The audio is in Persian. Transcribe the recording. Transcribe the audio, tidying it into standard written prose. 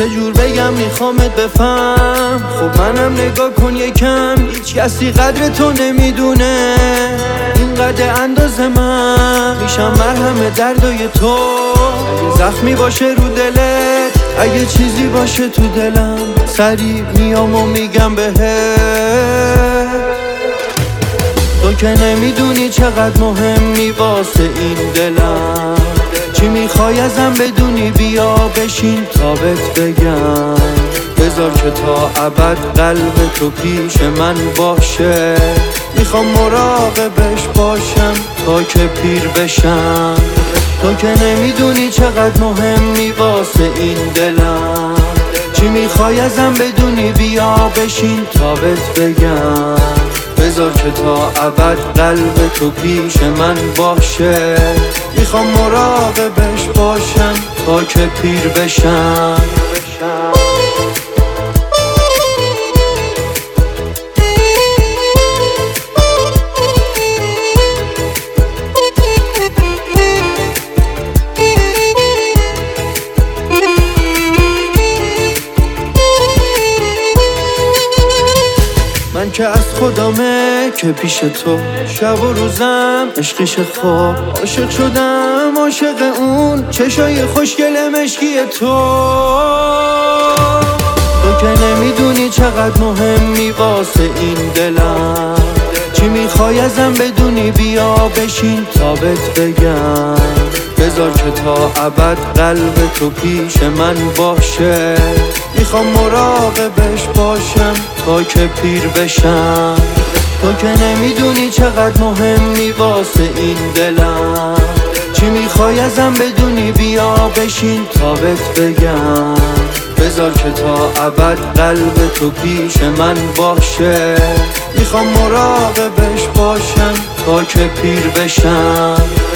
چجور بگم میخوامت بفهم. خب منم نگاه کن یکم، هیچ کسی قدر تو نمیدونه. اینقدر اندازه من میشم مرهم دردای تو. اگه زخمی باشه رو دلت، اگه چیزی باشه تو دلم، سریع میام و میگم بهت. تو که نمیدونی چقدر مهمی واسه این دلم. چی میخوای ازم بدونی؟ بیا بشین تا بهت بگم. بذار که تا ابد قلب تو پیش من باشه. میخوام مراقبش باشم تا که پیر بشم. تو که نمیدونی چقدر مهمی واسه این دلم. چی میخوای ازم بدونی؟ بیا بشین تا بهت بگم. بذار که تا ابد قلب تو پیش من باشه. میخوام مراقبش باشم تا که پیر بشم. من که از خودمه که پیش تو شب و روزم عشقش خواب. عاشق شدم عاشق اون چشای خوشگل مشکی تو. تو که نمیدونی چقدر مهمی واسه این دلم. چی میخوای ازم بدونی؟ بیا بشین تا بهت بگم. بذار که تا ابد قلب تو پیش من باشه. میخوام مراقبش باشم تا که پیر بشم. تو که نمیدونی چقدر مهمی واسه این دلم. چی میخوای ازم بدونی؟ بیا بشین تا بهت بگم. بذار که تا ابد قلب تو پیش من باشه. میخوام مراقبش باشم تا که پیر بشم.